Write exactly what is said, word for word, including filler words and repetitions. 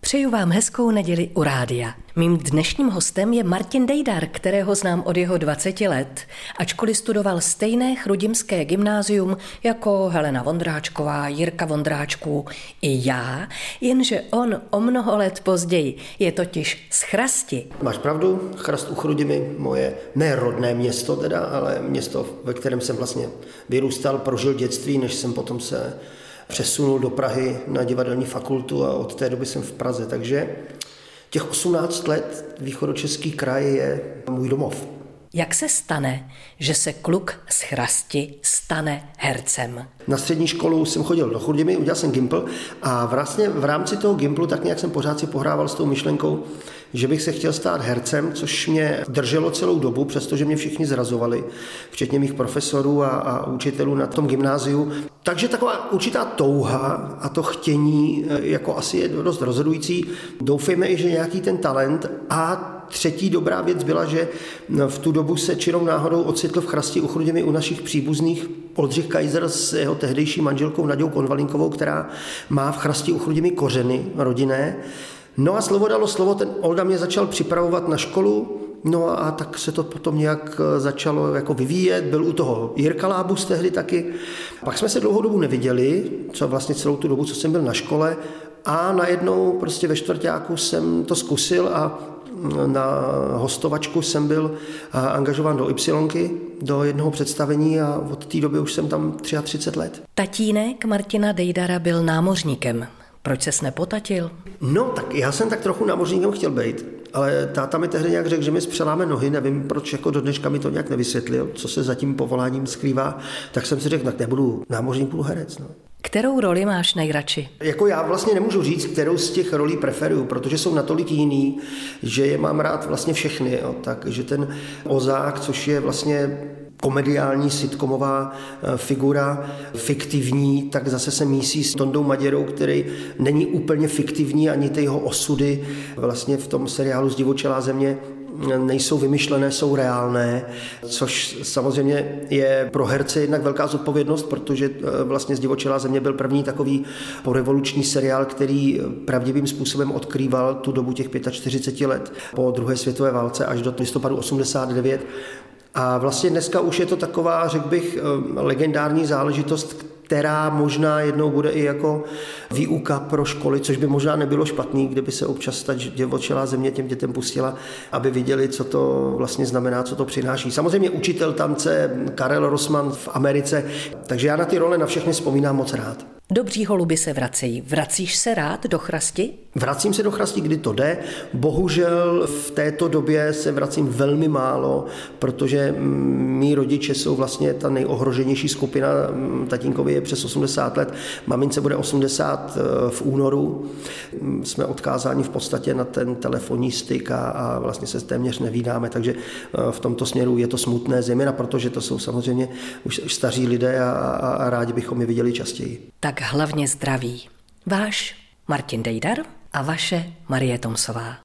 Přeju vám hezkou neděli u rádia. Mým dnešním hostem je Martin Dejdar, kterého znám od jeho dvaceti let, ačkoliv studoval stejné chrudimské gymnázium jako Helena Vondráčková, Jirka Vondráčků i já, jenže on o mnoho let později je totiž z Chrasti. Máš pravdu, Chrast u Chrudimi, moje ne rodné město teda, ale město, ve kterém jsem vlastně vyrůstal, prožil dětství, než jsem potom se přesunul do Prahy na divadelní fakultu a od té doby jsem v Praze, takže těch osmnáct let východočeský kraj je můj domov. Jak se stane, že se kluk z Chrasti stane hercem? Na střední školu jsem chodil do Chrudimi, udělal jsem Gimpl a vlastně v rámci toho Gimplu tak nějak jsem pořád si pohrával s tou myšlenkou, že bych se chtěl stát hercem, což mě drželo celou dobu, přestože mě všichni zrazovali, včetně mých profesorů a, a učitelů na tom gymnáziu. Takže taková určitá touha a to chtění jako asi je dost rozhodující. Doufejme i, že nějaký ten talent. A třetí dobrá věc byla, že v tu dobu se čirou náhodou ocitl v Chrasti u Chrudimi u našich příbuzných Oldřich Kaiser s jeho tehdejší manželkou Naďou Konvalinkovou, která má v Chrasti u Chrudimi kořeny rodinné. No a slovo dalo slovo, ten Olda mě začal připravovat na školu, no a tak se to potom nějak začalo jako vyvíjet, byl u toho Jirka Lábus tehdy taky. Pak jsme se dlouhou dobu neviděli, co vlastně celou tu dobu, co jsem byl na škole, a najednou prostě ve čtvrťáku jsem to zkusil a na hostovačku jsem byl angažován do Ypsilonky, do jednoho představení a od té doby už jsem tam třicet tři let. Tatínek Martina Dejdara byl námořníkem. Proč ses nepotatil? No, tak já jsem tak trochu námořníkem chtěl být, ale táta mi tehdy nějak řekl, že mi spřeláme nohy, nevím proč, jako do dneška mi to nějak nevysvětlil, co se za tím povoláním skrývá, tak jsem si řekl, tak nebudu námořník, budu herec. No. Kterou roli máš nejradši? Jako já vlastně nemůžu říct, kterou z těch rolí preferuju, protože jsou natolik jiný, že je mám rád vlastně všechny. Jo. Takže ten Ozák, což je vlastně komediální sitcomová figura, fiktivní, tak zase se mísí s Tondou Maděrou, který není úplně fiktivní, ani ty jeho osudy vlastně v tom seriálu Zdivočelá země nejsou vymyšlené, jsou reálné, což samozřejmě je pro herce jednak velká zodpovědnost, protože vlastně Zdivočelá země byl první takový porevoluční seriál, který pravdivým způsobem odkrýval tu dobu těch čtyřicet pět let po druhé světové válce až do listopadu osmdesát devět. A vlastně dneska už je to taková, řekl bych, legendární záležitost, která možná jednou bude i jako výuka pro školy, což by možná nebylo špatný, kdyby se občas ta Zdivočelá země těm dětem pustila, aby viděli, co to vlastně znamená, co to přináší. Samozřejmě učitel tance Karel Rossmann v Americe, takže já na ty role na všechny vzpomínám moc rád. Dobří holuby se vracejí. Vracíš se rád do Chrasti? Vracím se do Chrasti, kdy to jde. Bohužel v této době se vracím velmi málo, protože mý rodiče jsou vlastně ta nejohroženější skupina. Tatínkovi je přes osmdesát let, mamince bude osmdesát v únoru. Jsme odkázáni v podstatě na ten telefonní styk a, a vlastně se téměř nevídáme, takže v tomto směru je to smutné, zejména protože to jsou samozřejmě už staří lidé a, a, a rádi bychom je viděli častěji. Tak hlavně zdraví. Váš Martin Dejdar a vaše Marie Tomsová.